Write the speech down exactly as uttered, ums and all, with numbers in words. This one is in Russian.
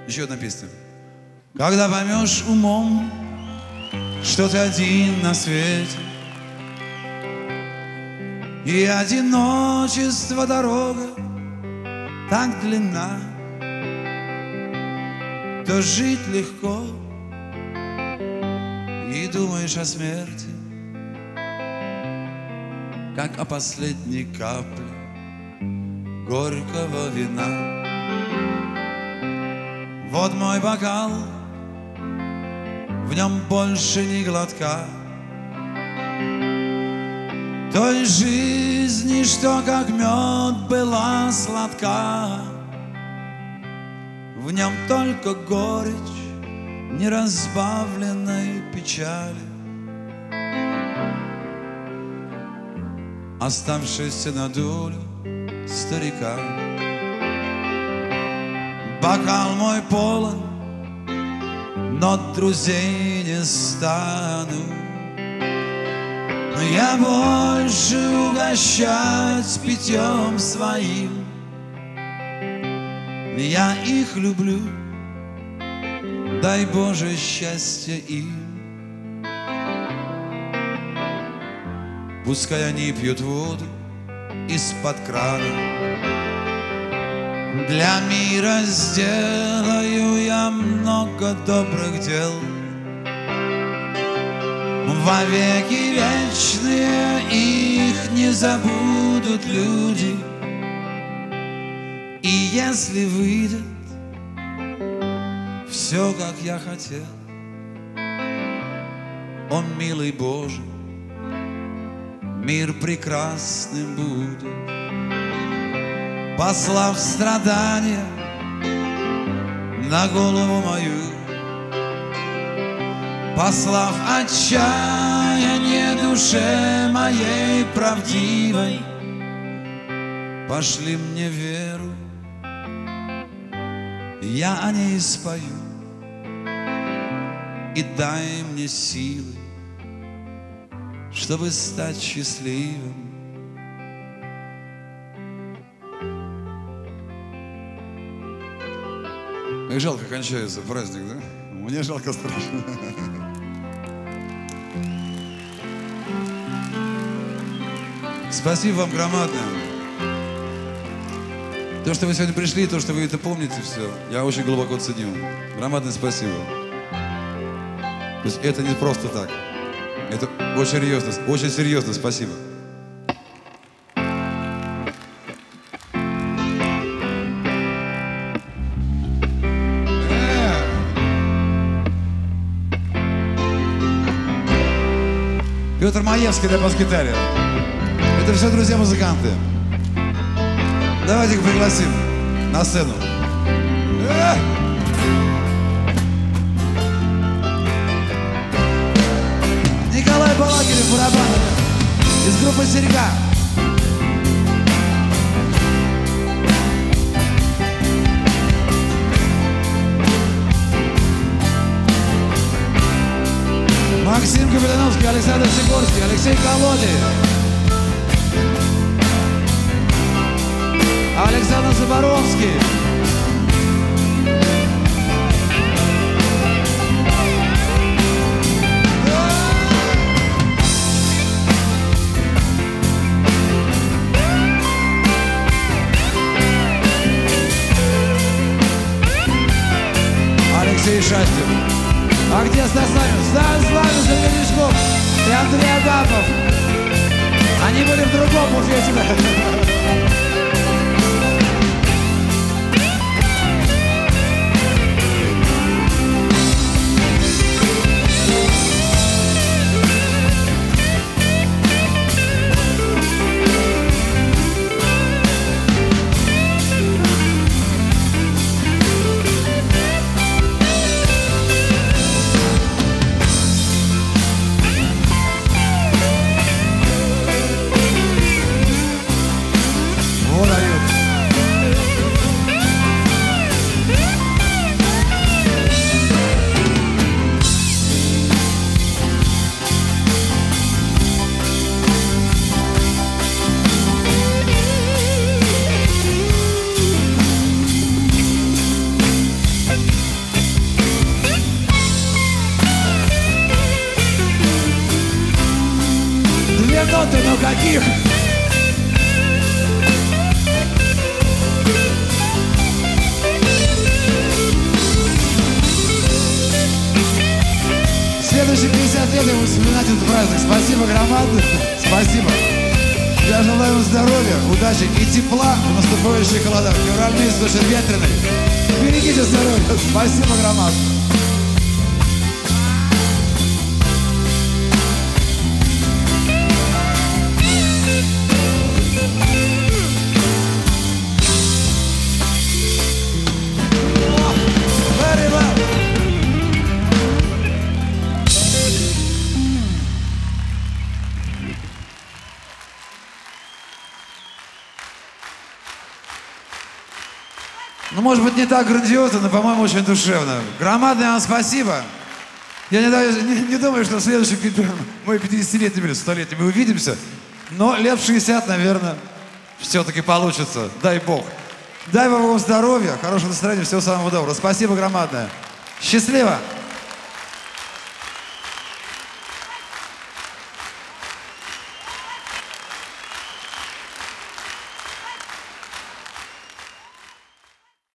Еще одна песня. Когда поймешь умом, что ты один на свете, и одиночество дорога так длинна, то жить легко, и думаешь о смерти, как о последней капле горького вина. Вот мой бокал, в нем больше ни глотка той жизни, что как мед была сладка. В нем только горечь неразбавленной печали, оставшейся на долю старика. Бокал мой полон, но друзей не стану. Но я больше угощать питьем своим. Я их люблю, дай Боже счастья им. Пускай они пьют воду из-под крана. Для мира сделаю я много добрых дел. Вовеки вечные их не забудут люди. И если выйдет все, как я хотел, о, милый Боже, мир прекрасным будет. Послав страдания на голову мою, послав отчаяние душе моей правдивой, пошли мне веру, я о ней спою, и дай мне силы, чтобы стать счастливым. Как жалко кончается праздник, да? Мне жалко страшно. Спасибо вам громадное. То, что вы сегодня пришли, то, что вы это помните, все, я очень глубоко ценю. Громадное спасибо. То есть это не просто так. Это очень серьезно, очень серьезно спасибо. Петр Маевский на бас-гитаре. Это все друзья-музыканты. Давайте их пригласим на сцену. Николай Балакирев, барабаны из группы «Серега». Максим Капитановский, Александр Сикорский, Алексей Колодий, Александр Заборовский. Алексей Шастин. А где Стас Славин? Стас Славин, Сергей Лешков и Андрей Адамов. Они были в другом буфете. праздник. Спасибо громадное. Спасибо. Я желаю вам здоровья, удачи и тепла в наступающих холодах. Февраль месяц очень ветреный. Берегите здоровье. Спасибо громадное. Ну, может быть, не так грандиозно, но, по-моему, очень душевно. Громадное вам спасибо. Я не, не, не думаю, что в следующем мой пятидесятилетний или столетний мы увидимся, но лет в шестьдесят, наверное, все-таки получится. Дай Бог. Дай вам здоровья, хорошего настроения, всего самого доброго. Спасибо громадное. Счастливо!